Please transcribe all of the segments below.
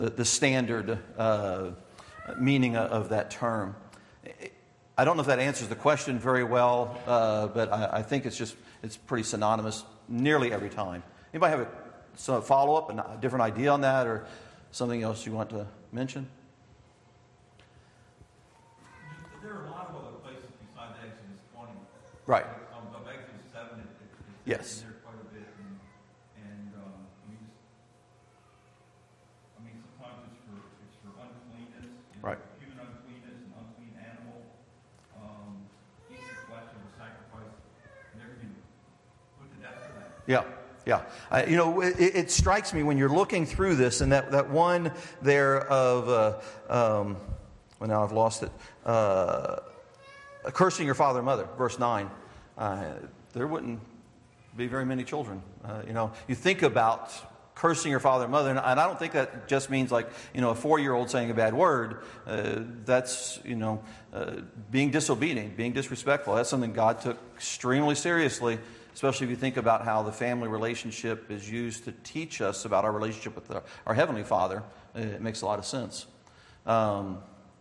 the standard meaning of that term. I don't know if that answers the question very well, but I think it's pretty synonymous nearly every time. Anybody have a follow-up, a different idea on that, or something else you want to mention? There are a lot of other places besides Exodus 20. Right. Of Exodus 7, it's yes. in there quite a bit, and sometimes it's for uncleanness, right. Human uncleanness, and unclean animal, eat the flesh of a sacrifice, and everything put to death for that. Yeah. Yeah, it strikes me when you're looking through this, and that one there of, well, now I've lost it, cursing your father and mother, verse 9. There wouldn't be very many children. You think about cursing your father and mother, and I don't think that just means like, a 4-year-old saying a bad word. That's, being disobedient, being disrespectful. That's something God took extremely seriously. Especially if you think about how the family relationship is used to teach us about our relationship with our Heavenly Father. It makes a lot of sense. So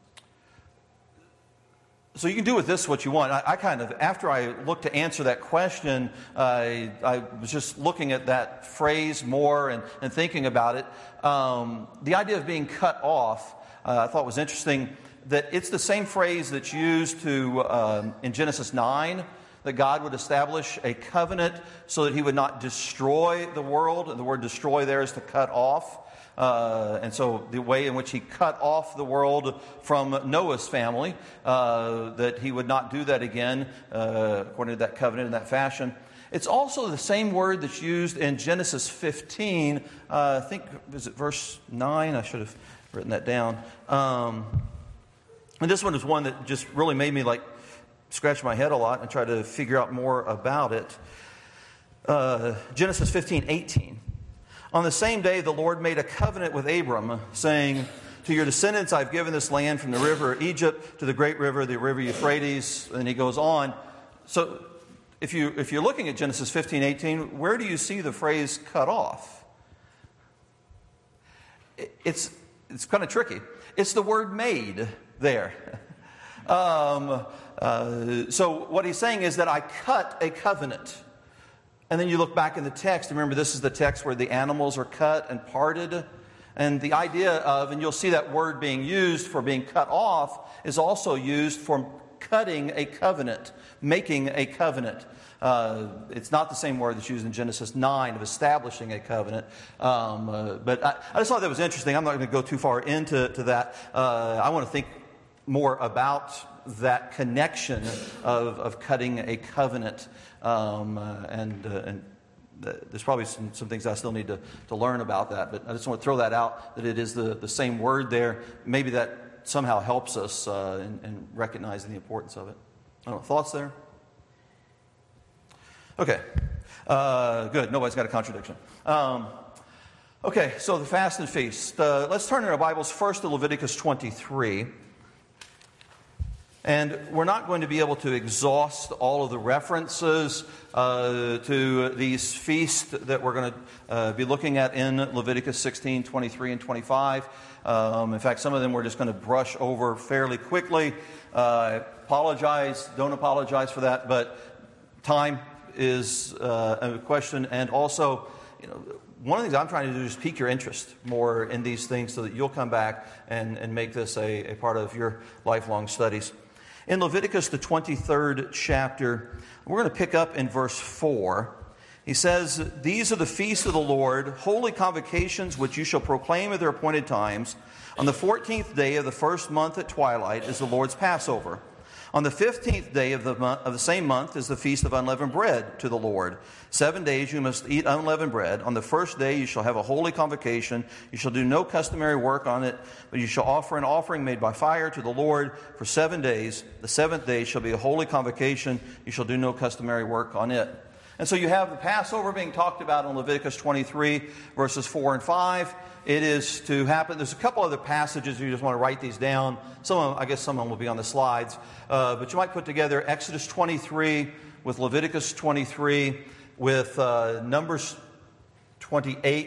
you can do with this what you want. I kind of, after I looked to answer that question, I was just looking at that phrase more and thinking about it. The idea of being cut off, I thought was interesting, that it's the same phrase that's used in Genesis 9, that God would establish a covenant so that he would not destroy the world. And the word destroy there is to cut off. And so the way in which he cut off the world from Noah's family, that he would not do that again, according to that covenant in that fashion. It's also the same word that's used in Genesis 15. I think, is it verse 9? I should have written that down. And this one is one that just really made me scratch my head a lot and try to figure out more about it. Genesis 15:18. On the same day, the Lord made a covenant with Abram, saying, to your descendants, I've given this land from the river Egypt to the great river, the river Euphrates. And he goes on. So if you're looking at Genesis 15:18, where do you see the phrase cut off? It's kind of tricky. It's the word made there. So what he's saying is that I cut a covenant. And then you look back in the text. Remember, this is the text where the animals are cut and parted. And the idea of, and you'll see that word being used for being cut off, is also used for cutting a covenant, making a covenant. It's not the same word that's used in Genesis 9 of establishing a covenant. But I just thought that was interesting. I'm not going to go too far into that. I want to think more about that connection of cutting a covenant, and there's probably some things I still need to learn about that, but I just want to throw that out, that it is the same word there. Maybe that somehow helps us in recognizing the importance of it. I don't know, thoughts there? Okay, good. Nobody's got a contradiction. Okay, so the fast and feast. Let's turn in our Bibles first to Leviticus 23. And we're not going to be able to exhaust all of the references to these feasts that we're going to be looking at in Leviticus 16, 23, and 25. In fact, some of them we're just going to brush over fairly quickly. Don't apologize for that, but time is a question. And also, one of the things I'm trying to do is pique your interest more in these things so that you'll come back and make this a part of your lifelong studies. In Leviticus, the 23rd chapter, we're going to pick up in verse 4. He says, these are the feasts of the Lord, holy convocations which you shall proclaim at their appointed times. On the 14th day of the first month at twilight is the Lord's Passover. On the 15th day of the same month is the feast of unleavened bread to the Lord. 7 days you must eat unleavened bread. On the first day you shall have a holy convocation. You shall do no customary work on it, but you shall offer an offering made by fire to the Lord for 7 days. The seventh day shall be a holy convocation. You shall do no customary work on it. And so you have the Passover being talked about in Leviticus 23, verses 4 and 5. It is to happen. There's a couple other passages. You just want to write these down. I guess some of them will be on the slides. But you might put together Exodus 23 with Leviticus 23 with Numbers 28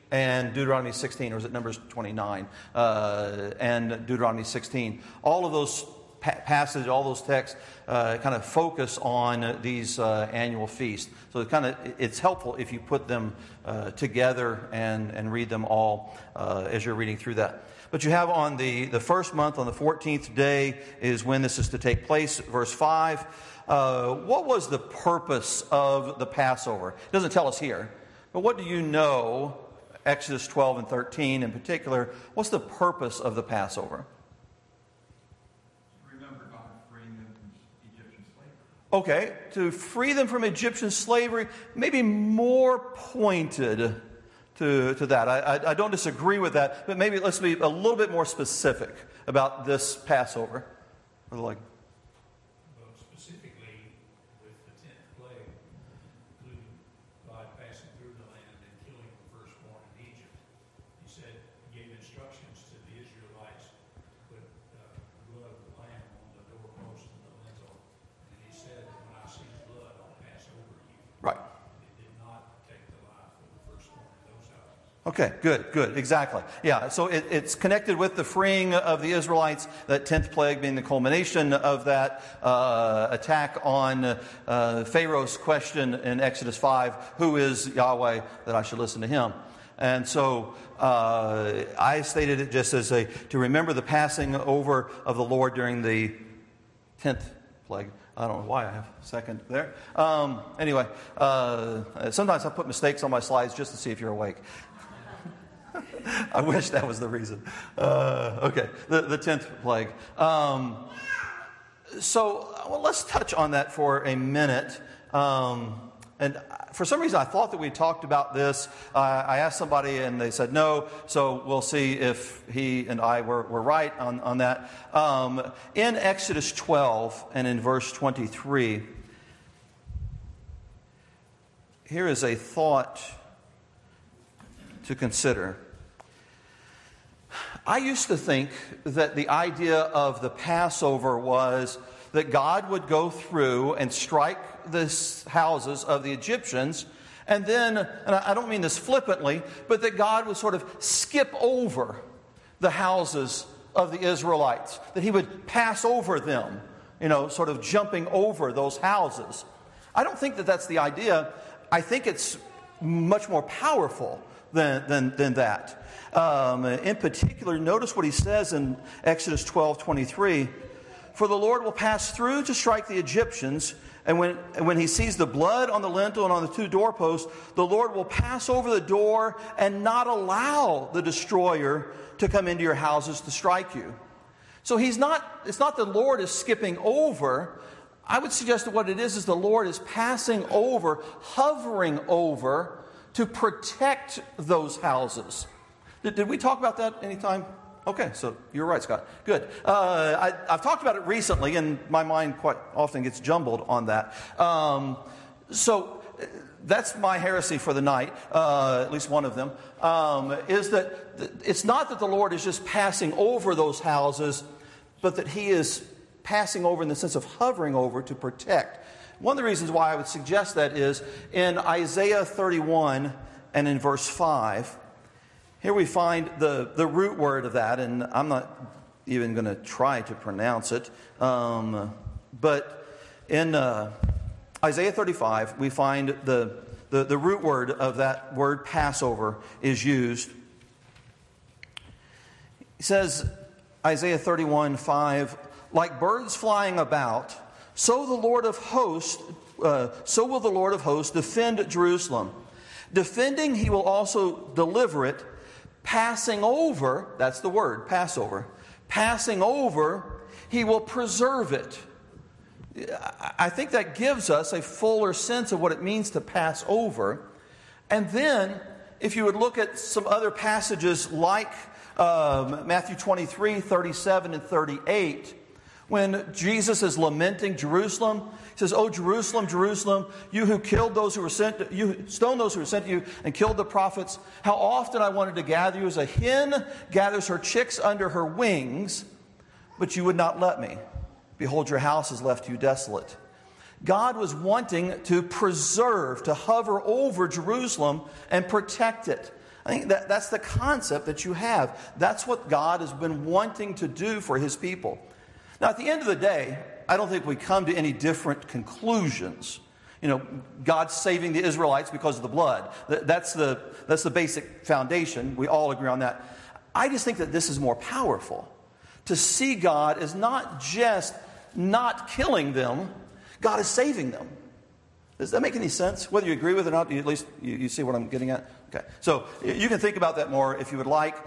and Deuteronomy 16, or is it Numbers 29 and Deuteronomy 16. All of those passages, all those texts kind of focus on these annual feasts. So it's helpful if you put them together and read them all as you're reading through that. But you have on the first month, on the 14th day, is when this is to take place. Verse 5. What was the purpose of the Passover? It doesn't tell us here. But what do you know, Exodus 12 and 13 in particular, what's the purpose of the Passover? Remember God freeing them from Egyptian slavery. Okay, to free them from Egyptian slavery, maybe more pointed to that. I don't disagree with that, but maybe let's be a little bit more specific about this Passover. Like, well, specifically with the 10th plague, including God passing through the land and killing the firstborn in Egypt, he said, he gave instructions to the Israelites to put the blood of the lamb on the doorpost and the lintel. And he said, when I see the blood, I'll pass over you. right. It did not take the life of the firstborn in those houses. Okay, good, exactly. Yeah, so it's connected with the freeing of the Israelites, that 10th plague being the culmination of that attack on Pharaoh's question in Exodus 5, who is Yahweh that I should listen to him? And so I stated it just as to remember the passing over of the Lord during the 10th plague. I don't know why I have a second there. Anyway, sometimes I put mistakes on my slides just to see if you're awake. I wish that was the reason. Okay, the 10th plague. So let's touch on that for a minute. And for some reason, I thought that we talked about this. I asked somebody, and they said no. So we'll see if he and I were right on that. In Exodus 12 and in verse 23, here is a thought to consider. I used to think that the idea of the Passover was that God would go through and strike the houses of the Egyptians, and then, and I don't mean this flippantly, but that God would sort of skip over the houses of the Israelites, that he would pass over them, sort of jumping over those houses. I don't think that that's the idea. I think it's much more powerful than that. In particular, notice what he says in Exodus 12:23. For the Lord will pass through to strike the Egyptians, and when he sees the blood on the lintel and on the two doorposts, the Lord will pass over the door and not allow the destroyer to come into your houses to strike you. So it's not the Lord is skipping over. I would suggest that what it is the Lord is passing over, hovering over, to protect those houses. Did we talk about that anytime? Okay, so you're right, Scott. Good. I've talked about it recently, and my mind quite often gets jumbled on that. So that's my heresy for the night, at least one of them, is that it's not that the Lord is just passing over those houses, but that he is passing over in the sense of hovering over to protect. One of the reasons why I would suggest that is in Isaiah 31 and in verse 5. Here we find the root word of that, and I'm not even going to try to pronounce it. But in Isaiah 35, we find the root word of that word Passover is used. He says, Isaiah 31:5, like birds flying about, so will the Lord of hosts defend Jerusalem. Defending, he will also deliver it. Passing over, that's the word, Passover. Passing over, he will preserve it. I think that gives us a fuller sense of what it means to pass over. And then, if you would look at some other passages like Matthew 23, 37, and 38, when Jesus is lamenting Jerusalem, he says, "O Jerusalem, Jerusalem, you who killed those who were sent, you stoned those who were sent to you and killed the prophets. How often I wanted to gather you as a hen gathers her chicks under her wings, but you would not let me. Behold, your house is left you desolate." God was wanting to preserve, to hover over Jerusalem and protect it. I think that's the concept that you have. That's what God has been wanting to do for his people. Now, at the end of the day, I don't think we come to any different conclusions. God's saving the Israelites because of the blood. That's the basic foundation. We all agree on that. I just think that this is more powerful. To see God as not just not killing them, God is saving them. Does that make any sense? Whether you agree with it or not, at least you see what I'm getting at? Okay. So you can think about that more if you would like.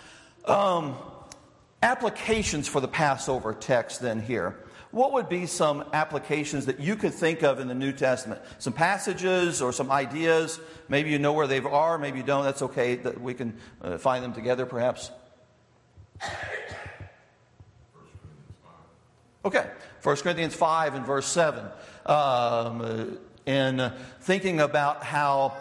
Applications for the Passover text then here. What would be some applications that you could think of in the New Testament? Some passages or some ideas. Maybe you know where they are, maybe you don't. That's okay. That we can find them together perhaps. Okay. 1 Corinthians 5 and verse 7. In thinking about how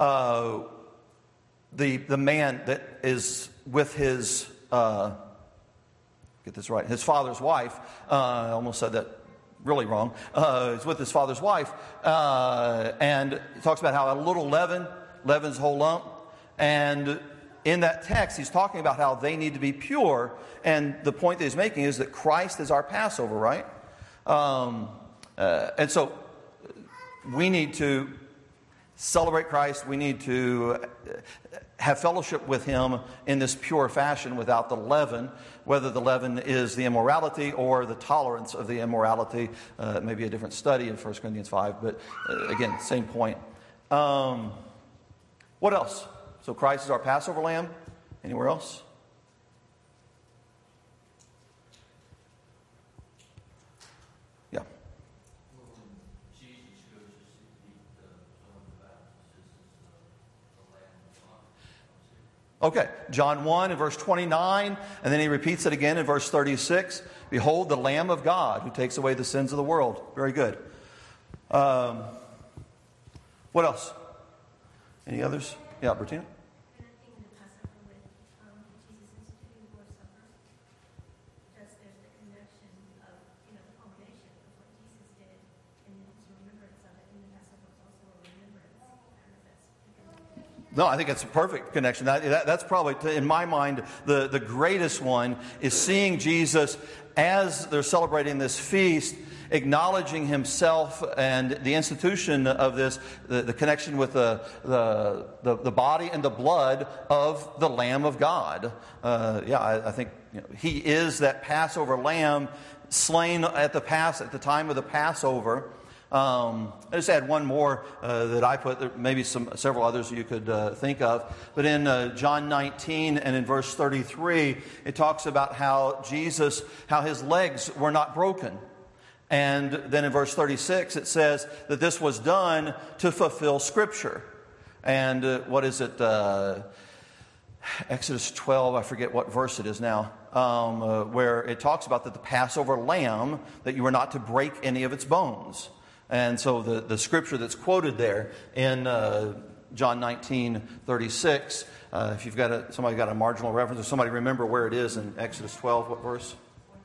the man that is with his, get this right, his father's wife, I almost said that really wrong, is with his father's wife, and he talks about how a little leaven leavens the whole lump, and in that text he's talking about how they need to be pure, and the point that he's making is that Christ is our Passover, right? And so we need to celebrate Christ. We need to have fellowship with him in this pure fashion without the leaven, whether the leaven is the immorality or the tolerance of the immorality. Maybe a different study in 1 Corinthians 5, but again, same point. What else? So Christ is our Passover lamb. Anywhere else? Yeah. Okay, John 1 and verse 29, and then he repeats it again in verse 36. Behold the Lamb of God who takes away the sins of the world. Very good. What else? Any others? Yeah, Bertina? Connecting the Passover with Jesus instituting the Lord's Supper, just there's the connection of, the culmination of what Jesus did, and it's a remembrance of it, and the Passover is also a remembrance. No, I think it's a perfect connection. That's probably, in my mind, the greatest one is seeing Jesus as they're celebrating this feast, acknowledging himself and the institution of this, the connection with the body and the blood of the Lamb of God. I think he is that Passover lamb slain at the time of the Passover. I just add one more that I put. There maybe several others you could think of. But in John 19 and in verse 33, it talks about how his legs were not broken. And then in verse 36, it says that this was done to fulfill Scripture. And what is it? Exodus 12, I forget what verse it is now, where it talks about that the Passover lamb, that you were not to break any of its bones. And so the scripture that's quoted there in John 19:36, if you've got somebody got a marginal reference, or somebody remember where it is in Exodus 12, what verse?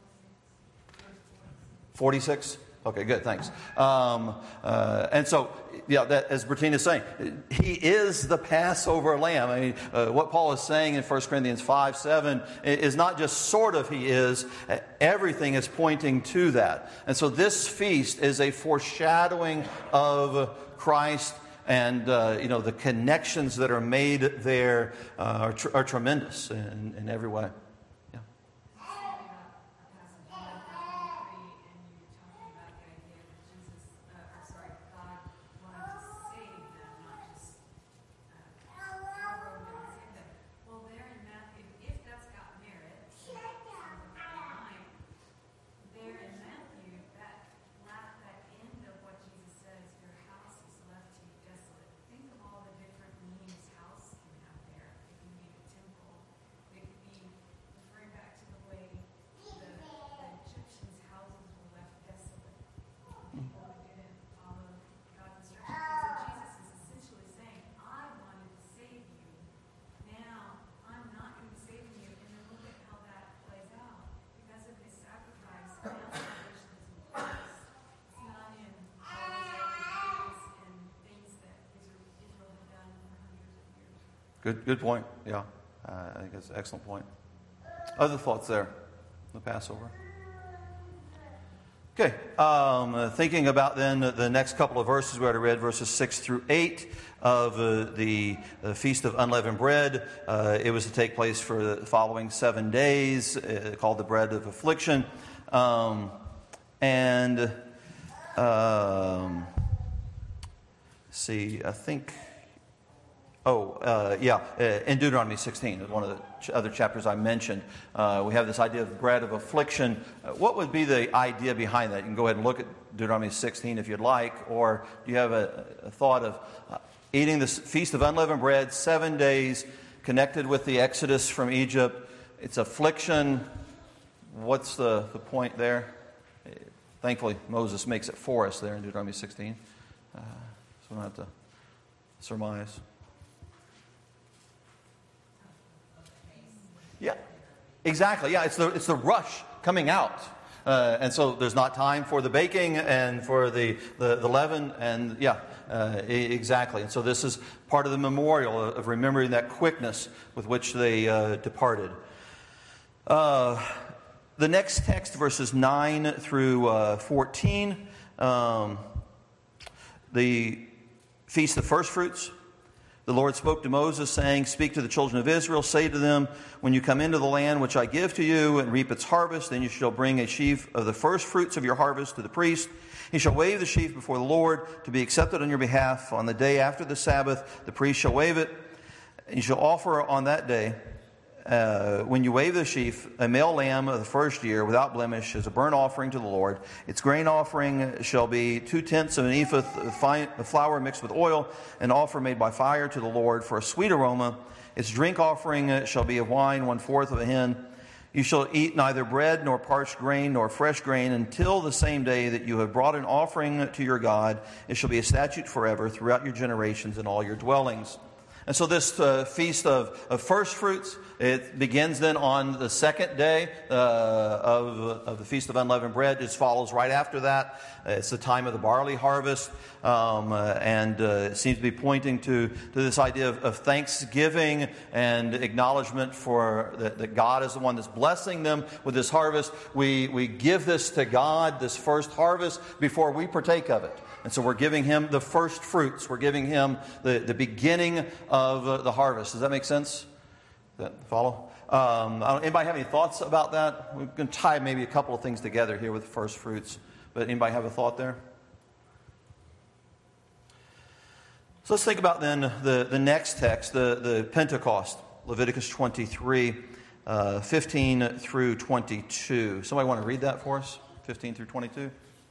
46? Okay, good, thanks. And so, that, as Bertina is saying, he is the Passover lamb. I mean, what Paul is saying in 1 Corinthians 5:7 is not just sort of he is. Everything is pointing to that. And so this feast is a foreshadowing of Christ, and the connections that are made there are tremendous in every way. Good point. Yeah, I think that's an excellent point. Other thoughts there? The Passover. Okay, thinking about then the next couple of verses we already read, verses 6 through 8 of the Feast of Unleavened Bread. It was to take place for the following 7 days, called the Bread of Affliction. See, I think... in Deuteronomy 16, one of the other chapters I mentioned, we have this idea of bread of affliction. What would be the idea behind that? You can go ahead and look at Deuteronomy 16 if you'd like, or do you have a thought of eating this Feast of Unleavened Bread, 7 days, connected with the Exodus from Egypt? It's affliction. What's the point there? Thankfully, Moses makes it for us there in Deuteronomy 16, so we don't have to surmise. Yeah, exactly. Yeah, it's the rush coming out, and so there's not time for the baking and for the leaven, and exactly. And so this is part of the memorial of remembering that quickness with which they departed. The next text, verses 9 through 14, the Feast of First Fruits. The Lord spoke to Moses, saying, "Speak to the children of Israel, say to them, when you come into the land which I give to you and reap its harvest, then you shall bring a sheaf of the first fruits of your harvest to the priest. He shall wave the sheaf before the Lord to be accepted on your behalf. On the day after the Sabbath, the priest shall wave it. And you shall offer on that day, when you wave the sheaf, a male lamb of the first year without blemish as a burnt offering to the Lord. Its grain offering shall be 2/10 of an ephah of flour mixed with oil, an offer made by fire to the Lord for a sweet aroma. Its drink offering shall be of wine, 1/4 of a hin. You shall eat neither bread nor parched grain nor fresh grain until the same day that you have brought an offering to your God. It shall be a statute forever throughout your generations in all your dwellings." And so this Feast of First Fruits, it begins then on the second day of the Feast of Unleavened Bread. It follows right after that. It's the time of the barley harvest, and it seems to be pointing to this idea of thanksgiving and acknowledgement for that God is the one that's blessing them with this harvest. We give this to God, this first harvest, before we partake of it. And so we're giving him the first fruits. We're giving him the beginning of the harvest. Does that make sense? Does that follow? Anybody have any thoughts about that? We're going to tie maybe a couple of things together here with the first fruits. But anybody have a thought there? So let's think about then the next text, the Pentecost, Leviticus 23, 15 through 22. Somebody want to read that for us? 15 through 22?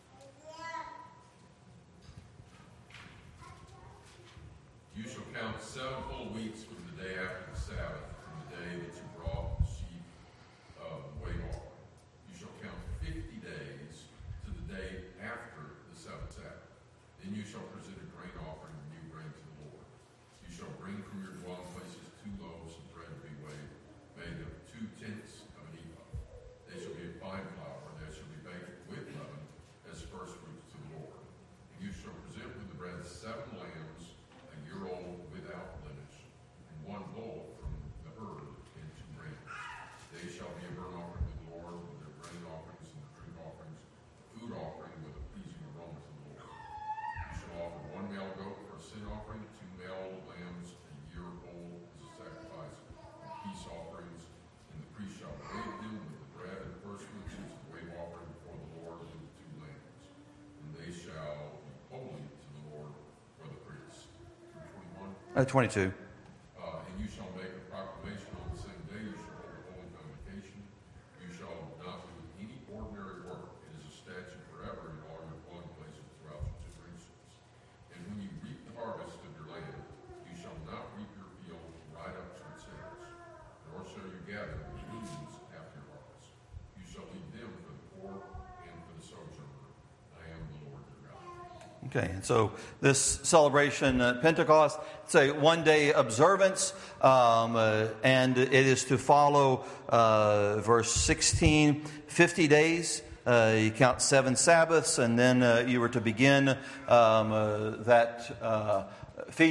You shall count 7 full weeks from the day after the Sabbath, from the day that you brought the sheep of wave offering. You shall count 50 days to the day after the seventh Sabbath. Then you shall present a grain offering of new grain to the Lord. You shall bring from your dwelling places 2 loaves of bread to be weighed, made of 2/10 of an ephah. They shall be of fine flour, and they shall be baked with leaven as first fruits to the Lord. And you shall present with the bread 7 lambs, old without blemish, and 1 bull from the herd and 2 rams. They shall be a burnt offering to the Lord with their grain offerings and their drink offerings, a food offering with a pleasing aroma to the Lord. You shall offer 1 male goat for a sin offering, 2 male lambs a year old as a sacrifice and peace offerings, and the priest shall wave them with the bread and the first fruits as a wave offering before the Lord with the 2 lambs. And they shall be holy to the Lord for the priest. 22. And you shall make a proclamation on the same day. You shall hold a holy convocation. You shall not do any ordinary work. It is a statute forever in all your dwelling places throughout your generations. And when you reap the harvest of your land, you shall not reap your field right up to its edge, nor shall you gather the gleanings after your harvest. You shall leave them for the poor and for the sojourner. I am the Lord your God. Okay, and so this celebration, Pentecost, it's a one-day observance, and it is to follow verse 16, 50 days. You count 7 Sabbaths, and then you were to begin that feast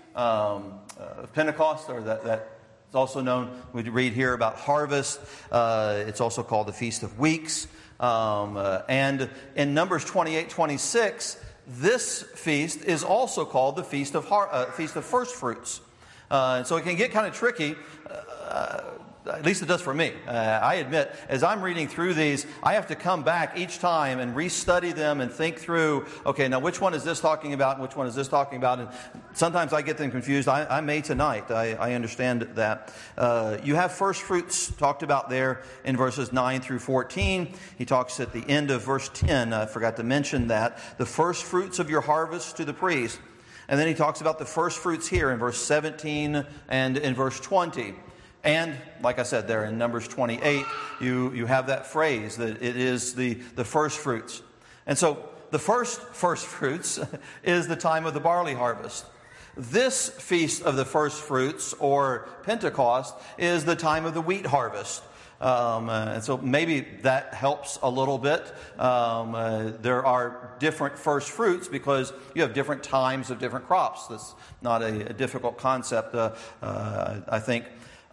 of Pentecost, or that is also known, we read here about harvest. It's also called the Feast of Weeks. And in Numbers 28:26, this feast is also called the Feast of First Fruits. And so it can get kind of tricky. At least it does for me. I admit, as I'm reading through these, I have to come back each time and restudy them and think through, okay, now which one is this talking about and which one is this talking about? And sometimes I get them confused. I may tonight. I understand that. You have first fruits talked about there in verses 9 through 14. He talks at the end of verse 10. I forgot to mention that. The first fruits of your harvest to the priest. And then he talks about the first fruits here in verse 17 and in verse 20. And, like I said, there in Numbers 28, you have that phrase that it is the first fruits. And so the first fruits is the time of the barley harvest. This feast of the first fruits, or Pentecost, is the time of the wheat harvest. And so maybe that helps a little bit. There are different first fruits because you have different times of different crops. That's not a difficult concept, I think.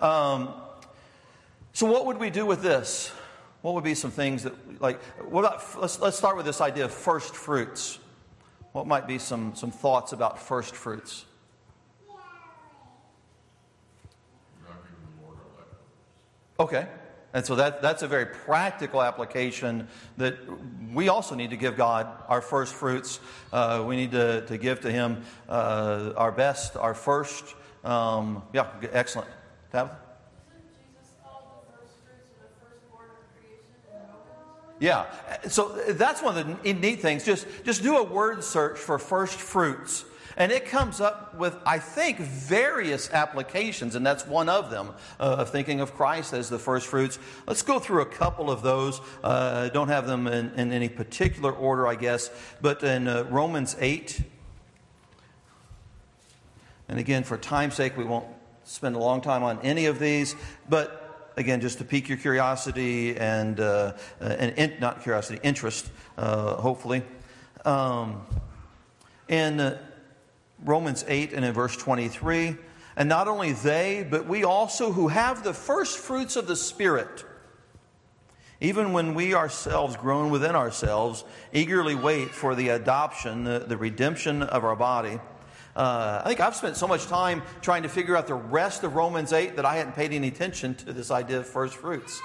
So what would we do with this? What would be some things that, let's start with this idea of first fruits. What might be some thoughts about first fruits? Okay. And so that's a very practical application that we also need to give God our first fruits. We need to give to Him our best, our first. Excellent. Tabitha? Isn't Jesus called the first fruits of the firstborn of creation in Romans? Yeah. So that's one of the neat things. Just do a word search for first fruits. And it comes up with, I think, various applications, and that's one of them, of thinking of Christ as the first fruits. Let's go through a couple of those. Don't have them in any particular order, I guess. But in Romans 8, and again, for time's sake, we won't spend a long time on any of these. But again, just to pique your curiosity and not curiosity, interest, hopefully. In Romans 8 and in verse 23, and not only they, but we also who have the first fruits of the Spirit, even when we ourselves groan within ourselves, eagerly wait for the adoption, the redemption of our body. I think I've spent so much time trying to figure out the rest of Romans 8 that I hadn't paid any attention to this idea of first fruits.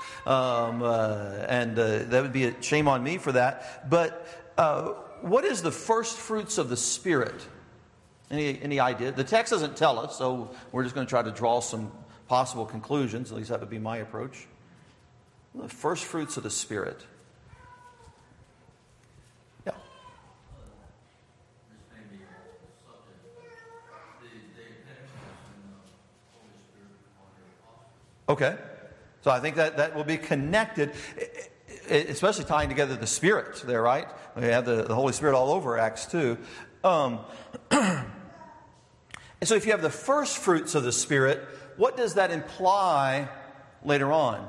That would be a shame on me for that. But what is the first fruits of the Spirit? Any idea? The text doesn't tell us, so we're just going to try to draw some possible conclusions. At least that would be my approach. The first fruits of the Spirit. Yeah. This may be a subject, but the day of Pentecost and the Holy Spirit on the apostles. Okay. So I think that will be connected, especially tying together the Spirit there, right? We have the Holy Spirit all over Acts 2. And so if you have the first fruits of the Spirit, what does that imply later on?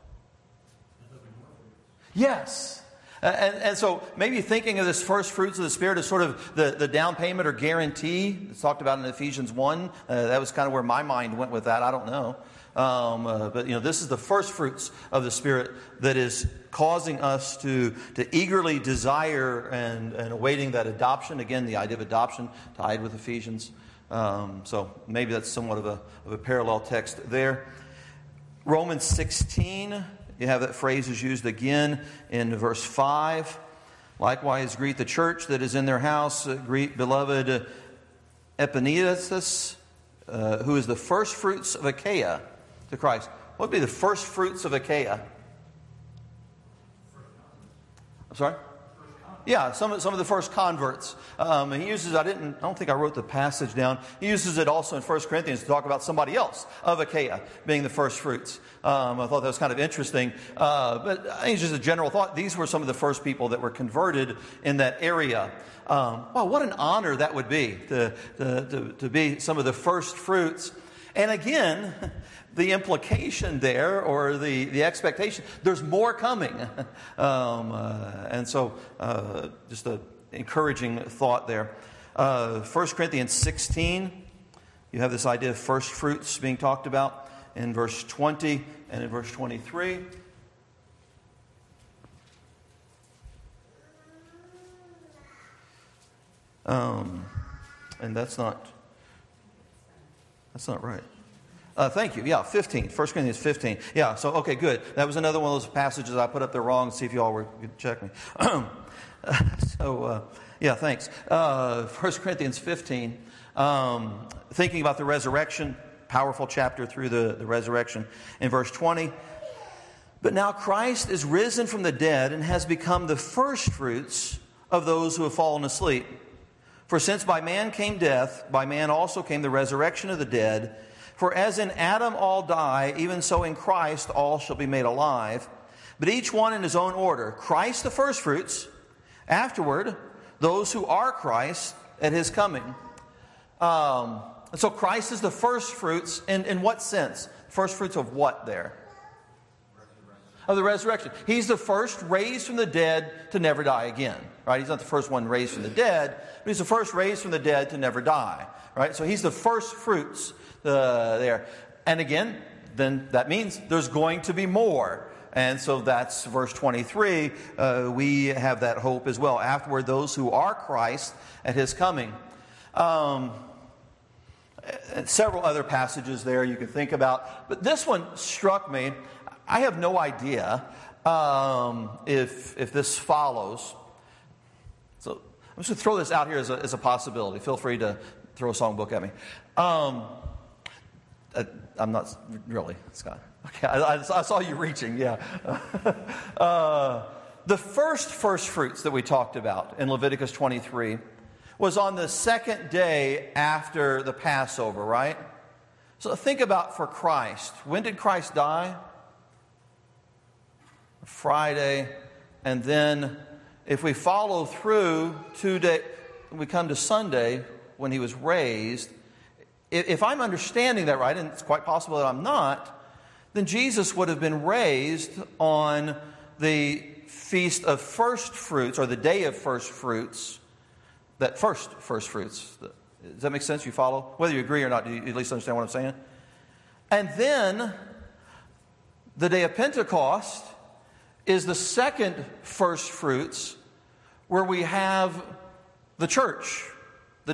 Yes. And so maybe thinking of this first fruits of the Spirit as sort of the down payment or guarantee. It's talked about in Ephesians 1. That was kind of where my mind went with that. I don't know. But this is the first fruits of the Spirit that is causing us to eagerly desire and awaiting that adoption. Again, the idea of adoption tied with Ephesians. So maybe that's somewhat of a parallel text there. Romans 16, you have that phrase is used again in verse 5. Likewise, greet the church that is in their house. Greet beloved Epaphras, who is the first fruits of Achaia to Christ. What would be the first fruits of Achaia? I'm sorry? Yeah, some of the first converts. He uses, I don't think I wrote the passage down. He uses it also in 1 Corinthians to talk about somebody else of Achaia being the first fruits. I thought that was kind of interesting. But I think it's just a general thought. These were some of the first people that were converted in that area. Wow, what an honor that would be to be some of the first fruits. And again, the implication there, or the expectation, there's more coming. And so, just an encouraging thought there. 1 Corinthians 16, you have this idea of first fruits being talked about in verse 20 and in verse 23. And that's not right. Thank you. Yeah, 15. 1 Corinthians 15. Yeah, so, okay, good. That was another one of those passages I put up there wrong. See if you all were going to check me. Yeah, thanks. 1 Corinthians 15. Thinking about the resurrection, powerful chapter through the resurrection. In verse 20. But now Christ is risen from the dead and has become the firstfruits of those who have fallen asleep. For since by man came death, by man also came the resurrection of the dead. For as in Adam all die, even so in Christ all shall be made alive. But each one in his own order. Christ the firstfruits, afterward those who are Christ at his coming. And so Christ is the firstfruits in what sense? Firstfruits of what there? Of the resurrection. He's the first raised from the dead to never die again. Right? He's not the first one raised from the dead, but he's the first raised from the dead to never die. Right? So he's the first fruits there. And again, then that means there's going to be more. And so that's verse 23. We have that hope as well. Afterward, those who are Christ at his coming. Several other passages there you can think about. But this one struck me. I have no idea if this follows. So I'm just going to throw this out here as a possibility. Feel free to throw a songbook at me. I'm not really, Scott. Okay, I saw you reaching, yeah. The first fruits that we talked about in Leviticus 23 was on the second day after the Passover, right? So think about for Christ. When did Christ die? Friday. And then if we follow through 2 days, we come to Sunday when he was raised. If I'm understanding that right, and it's quite possible that I'm not, then Jesus would have been raised on the Feast of First Fruits, or the Day of First Fruits, that first fruits. Does that make sense? You follow? Whether you agree or not, do you at least understand what I'm saying? And then the Day of Pentecost is the second first fruits, where we have the church, the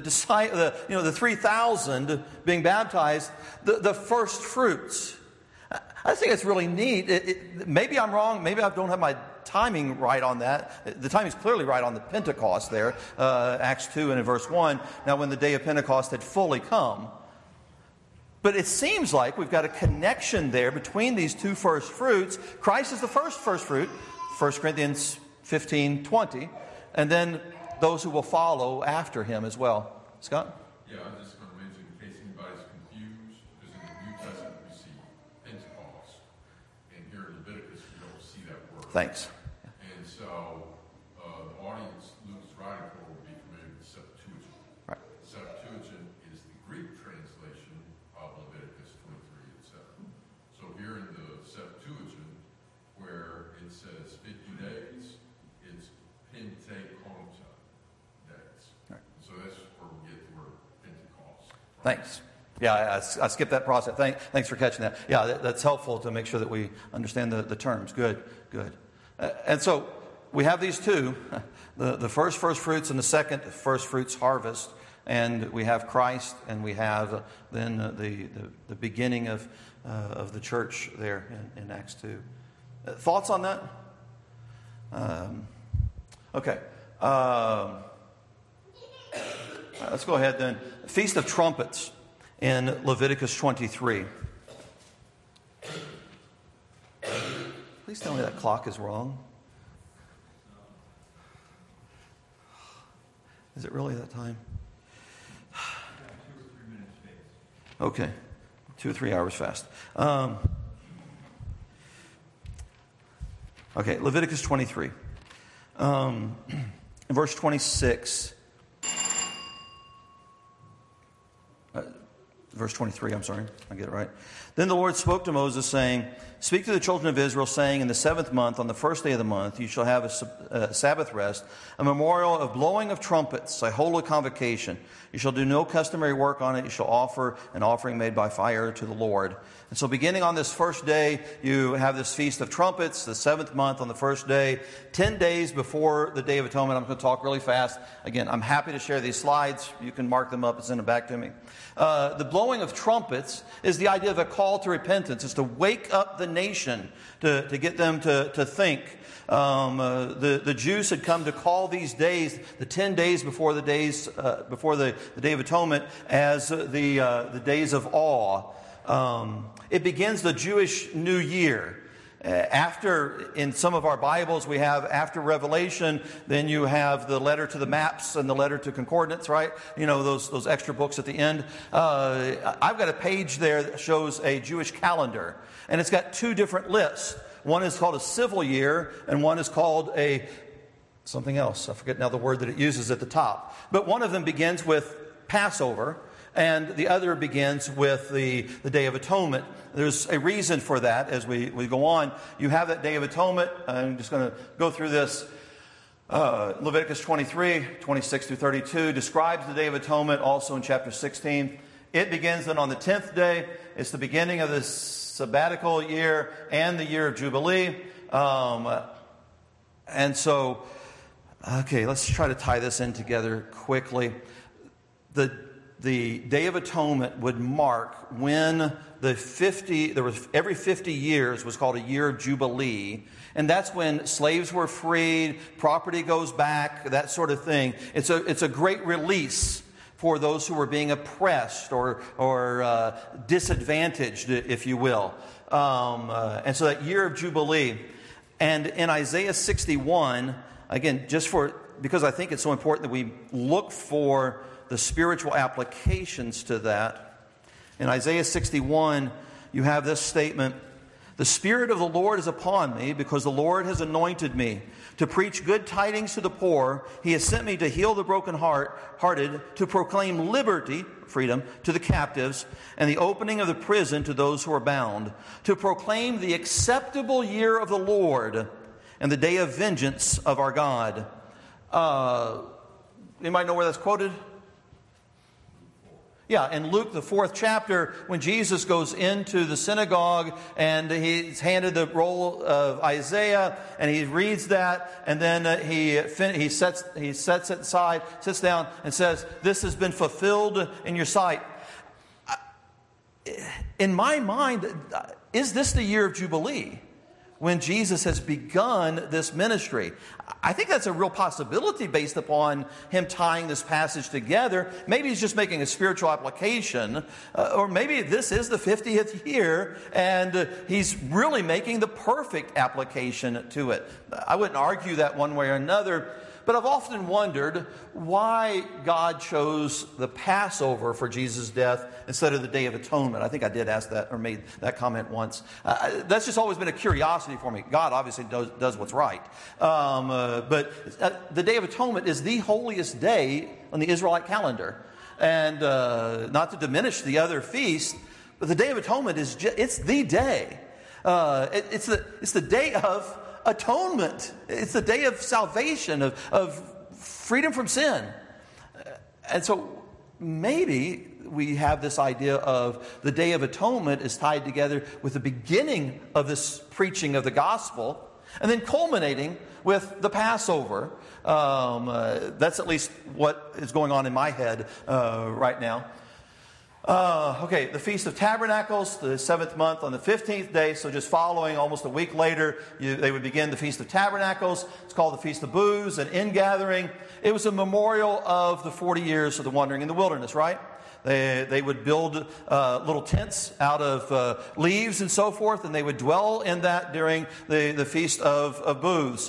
3,000 being baptized, the first fruits. I think it's really neat. Maybe I'm wrong. Maybe I don't have my timing right on that. The timing's clearly right on the Pentecost there, Acts 2 and in verse 1. Now, when the day of Pentecost had fully come. But it seems like we've got a connection there between these two first fruits. Christ is the first fruit, 1 Corinthians 15:20, and then those who will follow after him as well. Scott? Yeah, I'm just going to mention, in case anybody's confused, because in the New Testament we see Pentecost, and here in Leviticus we don't see that word. Thanks. And so the audience Luke's writing for will be familiar with Septuagint. Right. Septuagint is the Greek translation of Leviticus 23, etc. So here in the Septuagint, where it says 50 days, it's Pentecost days. Right. So that's where we get the word Pentecost. Thanks. Yeah, I skipped that process. Thanks for catching that. Yeah, that's helpful to make sure that we understand the terms. Good. And so we have these two, the first fruits and the second first fruits harvest. And we have Christ, and we have then the beginning of the church there in Acts 2. Thoughts on that? Okay. Let's go ahead then. Feast of Trumpets in Leviticus 23. Please tell me that clock is wrong. Is it really that time? 2 or 3 minutes fast. Okay. 2 or 3 hours fast. Okay, Leviticus 23. In verse 26. verse 23, I'm sorry. I get it right. Then the Lord spoke to Moses, saying, speak to the children of Israel, saying, in the 7th month, on the first day of the month, you shall have a Sabbath rest, a memorial of blowing of trumpets, a holy convocation. You shall do no customary work on it. You shall offer an offering made by fire to the Lord. And so beginning on this first day, you have this Feast of Trumpets, the 7th month on the first day, 10 days before the Day of Atonement. I'm going to talk really fast. Again, I'm happy to share these slides. You can mark them up and send them back to me. The blowing of trumpets is the idea of a call to repentance. It's to wake up the nation, to get them to think. The Jews had come to call these days, the 10 days before the days before the Day of Atonement, as the days of awe. It begins the Jewish New Year. After, in some of our Bibles, we have after Revelation, then you have the letter to the maps and the letter to concordance, right? You know, those extra books at the end. I've got a page there that shows a Jewish calendar, and it's got two different lists. One is called a civil year, and one is called a something else. I forget now the word that it uses at the top. But one of them begins with Passover, and the other begins with the Day of Atonement. There's a reason for that as we go on. You have that Day of Atonement. I'm just going to go through this. Leviticus 23, 26 through 32 describes the Day of Atonement also in chapter 16. It begins then on the 10th day. It's the beginning of the sabbatical year and the year of Jubilee. And so, okay, let's try to tie this in together quickly. The Day of Atonement would mark when every 50 years was called a year of Jubilee. And that's when slaves were freed, property goes back, that sort of thing. It's a great release for those who were being oppressed or disadvantaged, if you will. And so that year of Jubilee. And in Isaiah 61, again, because I think it's so important that we look for the spiritual applications to that. In Isaiah 61, you have this statement, the Spirit of the Lord is upon me, because the Lord has anointed me to preach good tidings to the poor. He has sent me to heal the brokenhearted, to proclaim liberty, freedom, to the captives, and the opening of the prison to those who are bound, to proclaim the acceptable year of the Lord and the day of vengeance of our God. Anybody know where that's quoted? Yeah, in Luke, the 4th chapter, when Jesus goes into the synagogue and he's handed the roll of Isaiah and he reads that, and then he sets it aside, sits down and says, this has been fulfilled in your sight. In my mind, is this the year of Jubilee when Jesus has begun this ministry? I think that's a real possibility based upon him tying this passage together. Maybe he's just making a spiritual application, or maybe this is the 50th year and he's really making the perfect application to it. I wouldn't argue that one way or another, but I've often wondered why God chose the Passover for Jesus' death instead of the Day of Atonement. I think I did ask that or made that comment once. That's just always been a curiosity for me. God obviously does what's right. But the Day of Atonement is the holiest day on the Israelite calendar. And not to diminish the other feasts, but the Day of Atonement it's the day. It's the day of atonement. It's the day of salvation, of freedom from sin. And so maybe we have this idea of the Day of Atonement is tied together with the beginning of this preaching of the gospel, and then culminating with the Passover. That's at least what is going on in my head right now. Okay, the Feast of Tabernacles, the 7th month on the 15th day, so just following almost a week later, they would begin the Feast of Tabernacles. It's called the Feast of Booths, an ingathering. It was a memorial of the 40 years of the wandering in the wilderness, right? They would build little tents out of leaves and so forth, and they would dwell in that during the Feast of Booths.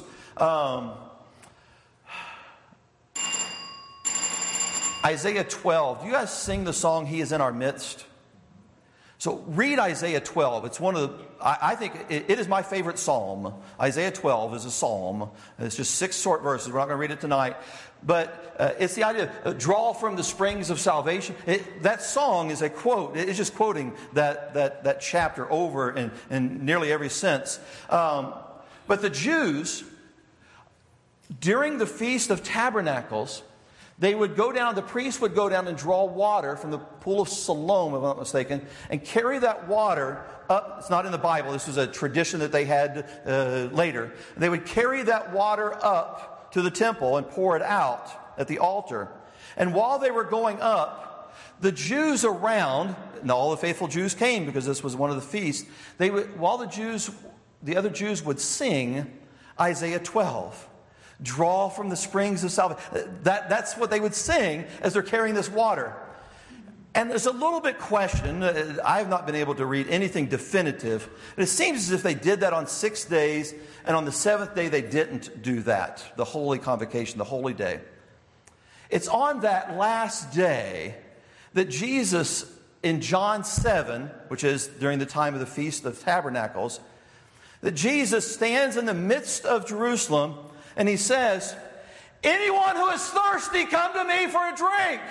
Isaiah 12. Do you guys sing the song, He is in Our Midst? So read Isaiah 12. It's one of the, I think it is my favorite psalm. Isaiah 12 is a psalm. It's just 6 short verses. We're not going to read it tonight. But it's the idea of draw from the springs of salvation. That song is a quote. It's just quoting that chapter over in nearly every sense. But the Jews, during the Feast of Tabernacles, they would go down, the priest would go down and draw water from the pool of Siloam, if I'm not mistaken, and carry that water up. It's not in the Bible. This was a tradition that they had later. They would carry that water up to the temple and pour it out at the altar. And while they were going up, the Jews around, and all the faithful Jews came because this was one of the feasts, while the other Jews would sing Isaiah 12. Draw from the springs of salvation. That's what they would sing as they're carrying this water. And there's a little bit question. I have not been able to read anything definitive. But it seems as if they did that on 6 days, and on the 7th day they didn't do that. The Holy Convocation, the Holy Day. It's on that last day that Jesus, in John 7, which is during the time of the Feast of Tabernacles, that Jesus stands in the midst of Jerusalem and he says, anyone who is thirsty, come to me for a drink.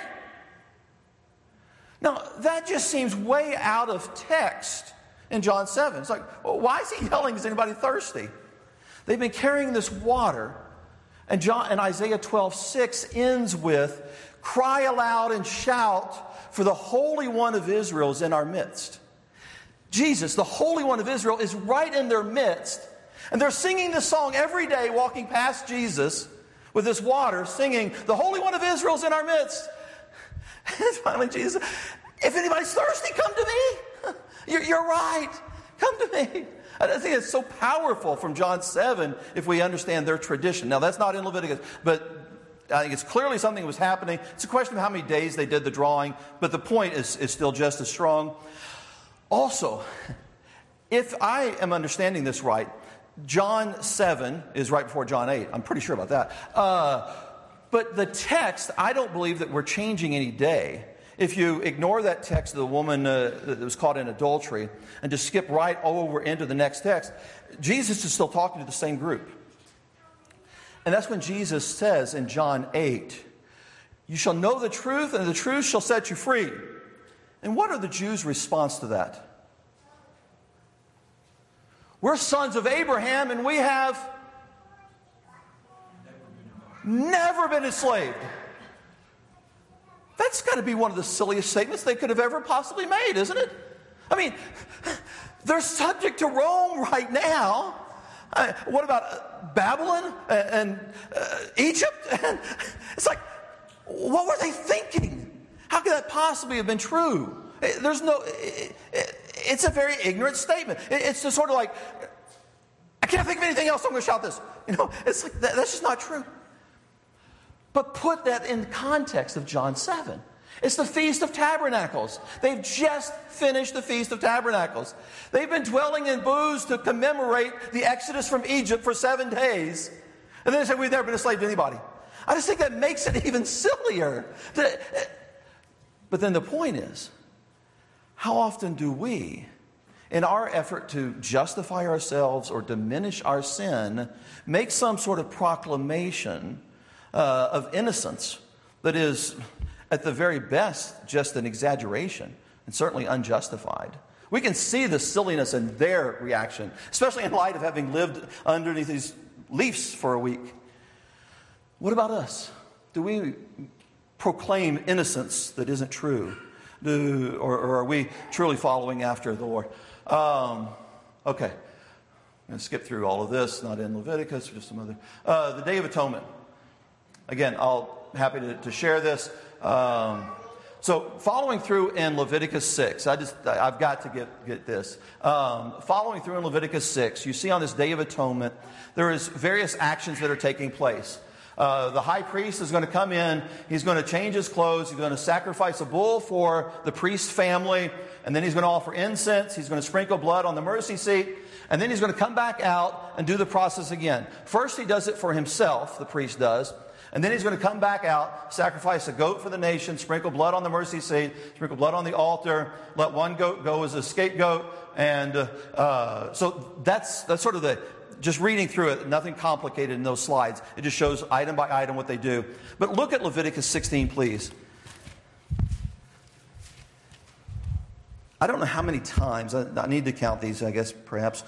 Now, that just seems way out of text in John 7. It's like, well, why is he yelling, is anybody thirsty? They've been carrying this water. And Isaiah 12:6 ends with, cry aloud and shout, for the Holy One of Israel is in our midst. Jesus, the Holy One of Israel, is right in their midst. And they're singing this song every day, walking past Jesus with this water, singing, the Holy One of Israel is in our midst. And finally Jesus, if anybody's thirsty, come to me. You're right. Come to me. I think it's so powerful from John 7 if we understand their tradition. Now, that's not in Leviticus, but I think it's clearly something that was happening. It's a question of how many days they did the drawing, but the point is still just as strong. Also, if I am understanding this right, John 7 is right before John 8. I'm pretty sure about that. But the text, I don't believe that we're changing any day. If you ignore that text of the woman that was caught in adultery and just skip right over into the next text, Jesus is still talking to the same group. And that's when Jesus says in John 8, you shall know the truth, and the truth shall set you free. And what are the Jews' response to that? We're sons of Abraham, and we have never been enslaved. That's got to be one of the silliest statements they could have ever possibly made, isn't it? I mean, they're subject to Rome right now. What about Babylon and Egypt? And it's like, what were they thinking? How could that possibly have been true? It's a very ignorant statement. It's just sort of like, I can't think of anything else, so I'm going to shout this. It's like, that's just not true. But put that in context of John 7. It's the Feast of Tabernacles. They've just finished the Feast of Tabernacles. They've been dwelling in booths to commemorate the Exodus from Egypt for 7 days. And then they say, we've never been enslaved to anybody. I just think that makes it even sillier. But then the point is, how often do we, in our effort to justify ourselves or diminish our sin, make some sort of proclamation of innocence that is, at the very best, just an exaggeration and certainly unjustified? We can see the silliness in their reaction, especially in light of having lived underneath these leaves for a week. What about us? Do we proclaim innocence that isn't true? Or are we truly following after the Lord? Okay. I'm going to skip through all of this, not in Leviticus, just some other. The Day of Atonement. Again, happy to share this. So following through in Leviticus 6, I've got to get this. Following through in Leviticus 6, you see on this Day of Atonement, there is various actions that are taking place. The high priest is going to come in, he's going to change his clothes, he's going to sacrifice a bull for the priest's family, and then he's going to offer incense, he's going to sprinkle blood on the mercy seat, and then he's going to come back out and do the process again. First he does it for himself, the priest does, And then he's going to come back out, sacrifice a goat for the nation, sprinkle blood on the mercy seat, sprinkle blood on the altar, let one goat go as a scapegoat. And so that's sort of just reading through it, nothing complicated in those slides. It just shows item by item what they do. But look at Leviticus 16, please. I don't know how many times. I need to count these, I guess, perhaps.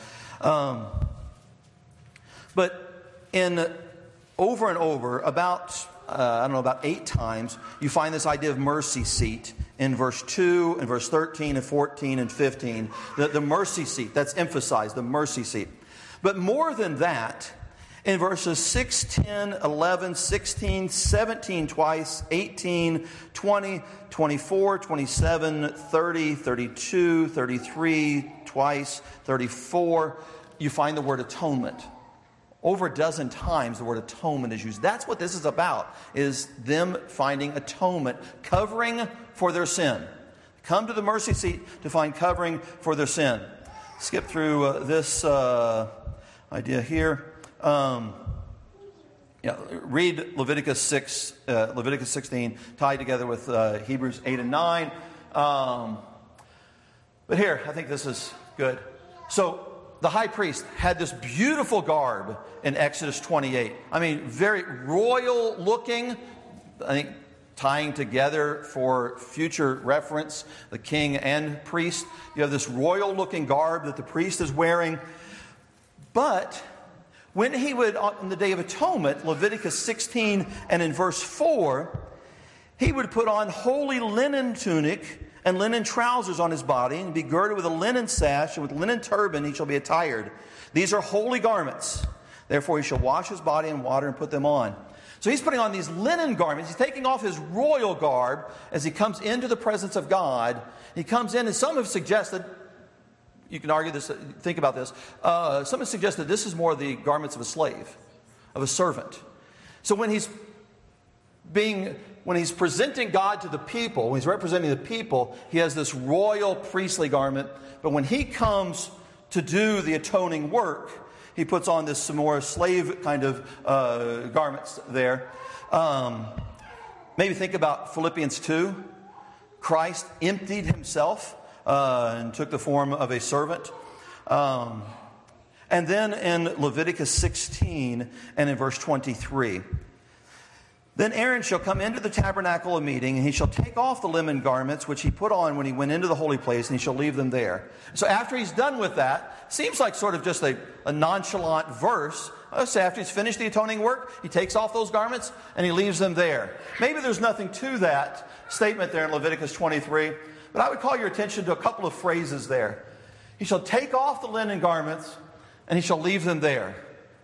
But over and over, about 8 times, you find this idea of mercy seat in verse 2, and verse 13, and 14, and 15. The mercy seat, that's emphasized, the mercy seat. But more than that, in verses 6, 10, 11, 16, 17 twice, 18, 20, 24, 27, 30, 32, 33 twice, 34, you find the word atonement. Over a dozen times the word atonement is used. That's what this is about, is them finding atonement, covering for their sin. Come to the mercy seat to find covering for their sin. Skip through this idea here. Read Leviticus 16, tied together with Hebrews 8 and 9. But here, I think this is good. So the high priest had this beautiful garb in Exodus 28. I mean, very royal looking. I think tying together for future reference, the king and priest. You have this royal looking garb that the priest is wearing. But when he would, on the Day of Atonement, Leviticus 16 and in verse 4, he would put on holy linen tunic and linen trousers on his body, and be girded with a linen sash, and with linen turban he shall be attired. These are holy garments. Therefore he shall wash his body in water and put them on. So he's putting on these linen garments. He's taking off his royal garb as he comes into the presence of God. He comes in, and some have suggested, you can argue this, think about this. Some have suggested this is more the garments of a slave, of a servant. So when he's presenting God to the people, when he's representing the people, he has this royal priestly garment. But when he comes to do the atoning work, he puts on this some more slave kind of garments there. Maybe think about Philippians 2. Christ emptied himself and took the form of a servant. And then in Leviticus 16 and in verse 23. Then Aaron shall come into the tabernacle of meeting, and he shall take off the linen garments which he put on when he went into the holy place, and he shall leave them there. So after he's done with that, seems like sort of just a nonchalant verse. So after he's finished the atoning work, he takes off those garments and he leaves them there. Maybe there's nothing to that statement there in Leviticus 23, but I would call your attention to a couple of phrases there. He shall take off the linen garments and he shall leave them there.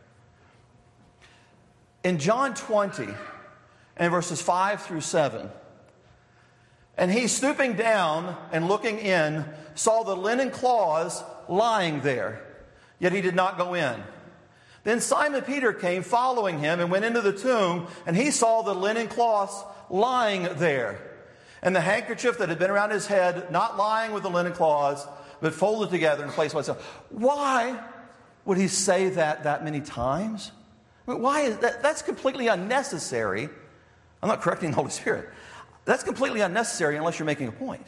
In John 20, and verses 5 through 7. And he, stooping down and looking in, saw the linen cloths lying there, yet he did not go in. Then Simon Peter came following him and went into the tomb, and he saw the linen cloths lying there, and the handkerchief that had been around his head, not lying with the linen cloths, but folded together in a place by itself. Why would he say that many times? I mean, why is that? That's completely unnecessary. I'm not correcting the Holy Spirit. That's completely unnecessary unless you're making a point.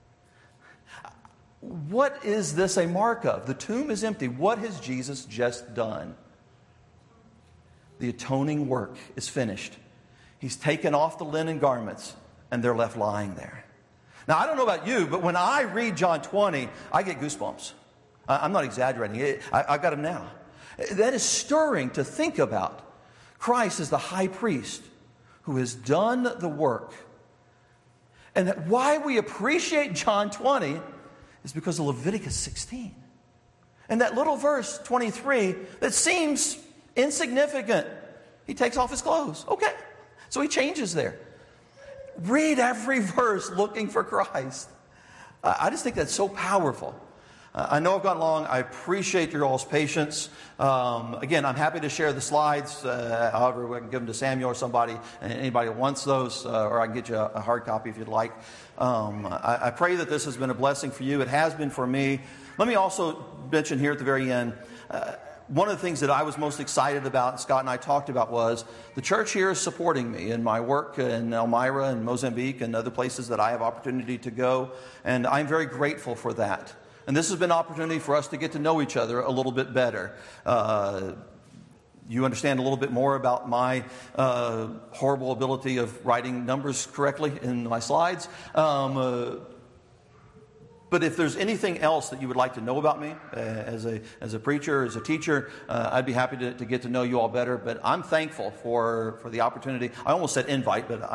What is this a mark of? The tomb is empty. What has Jesus just done? The atoning work is finished. He's taken off the linen garments, and they're left lying there. Now, I don't know about you, but when I read John 20, I get goosebumps. I'm not exaggerating. I've got them now. That is stirring to think about. Christ is the high priest who has done the work. And that why we appreciate John 20 is because of Leviticus 16. And that little verse 23 that seems insignificant. He takes off his clothes. Okay. So he changes there. Read every verse looking for Christ. I just think that's so powerful. I know I've gone long. I appreciate your all's patience. Again, I'm happy to share the slides. However, I can give them to Samuel or somebody, and anybody who wants those, or I can get you a hard copy if you'd like. I pray that this has been a blessing for you. It has been for me. Let me also mention here at the very end, one of the things that I was most excited about, Scott and I talked about, was the church here is supporting me in my work in Elmira and Mozambique and other places that I have opportunity to go. And I'm very grateful for that. And this has been an opportunity for us to get to know each other a little bit better. You understand a little bit more about my horrible ability of writing numbers correctly in my slides. But if there's anything else that you would like to know about me as a preacher, as a teacher, I'd be happy to get to know you all better. But I'm thankful for the opportunity. I almost said invite, but